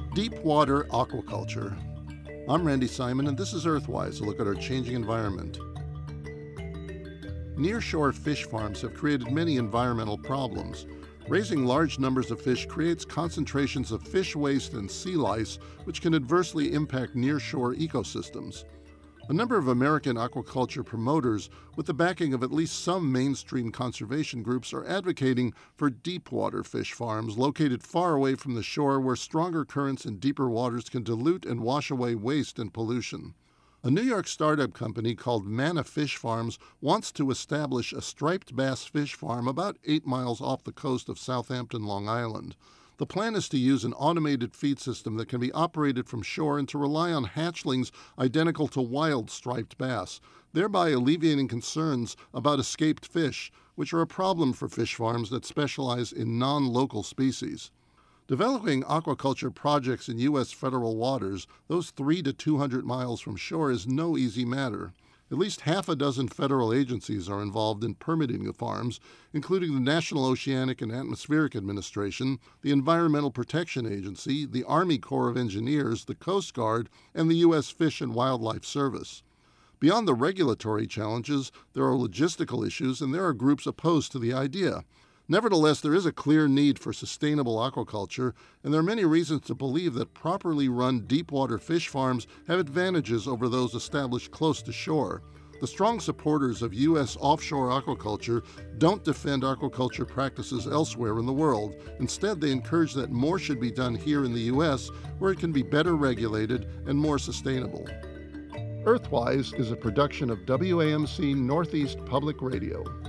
Deep water aquaculture. I'm Randy Simon, and this is Earthwise, a look at our changing environment. Nearshore fish farms have created many environmental problems. Raising large numbers of fish creates concentrations of fish waste and sea lice, which can adversely impact nearshore ecosystems. A number of American aquaculture promoters, with the backing of at least some mainstream conservation groups, are advocating for deep water fish farms located far away from the shore where stronger currents and deeper waters can dilute and wash away waste and pollution. A New York startup company called Manna Fish Farms wants to establish a striped bass fish farm about 8 miles off the coast of Southampton, Long Island. The plan is to use an automated feed system that can be operated from shore and to rely on hatchlings identical to wild striped bass, thereby alleviating concerns about escaped fish, which are a problem for fish farms that specialize in non-local species. Developing aquaculture projects in U.S. federal waters, those 3 to 200 miles from shore, is no easy matter. At least half a dozen federal agencies are involved in permitting the farms, including the National Oceanic and Atmospheric Administration, the Environmental Protection Agency, the Army Corps of Engineers, the Coast Guard, and the U.S. Fish and Wildlife Service. Beyond the regulatory challenges, there are logistical issues, and there are groups opposed to the idea. Nevertheless, there is a clear need for sustainable aquaculture, and there are many reasons to believe that properly run deep-water fish farms have advantages over those established close to shore. The strong supporters of U.S. offshore aquaculture don't defend aquaculture practices elsewhere in the world. Instead, they encourage that more should be done here in the U.S., where it can be better regulated and more sustainable. Earthwise is a production of WAMC Northeast Public Radio.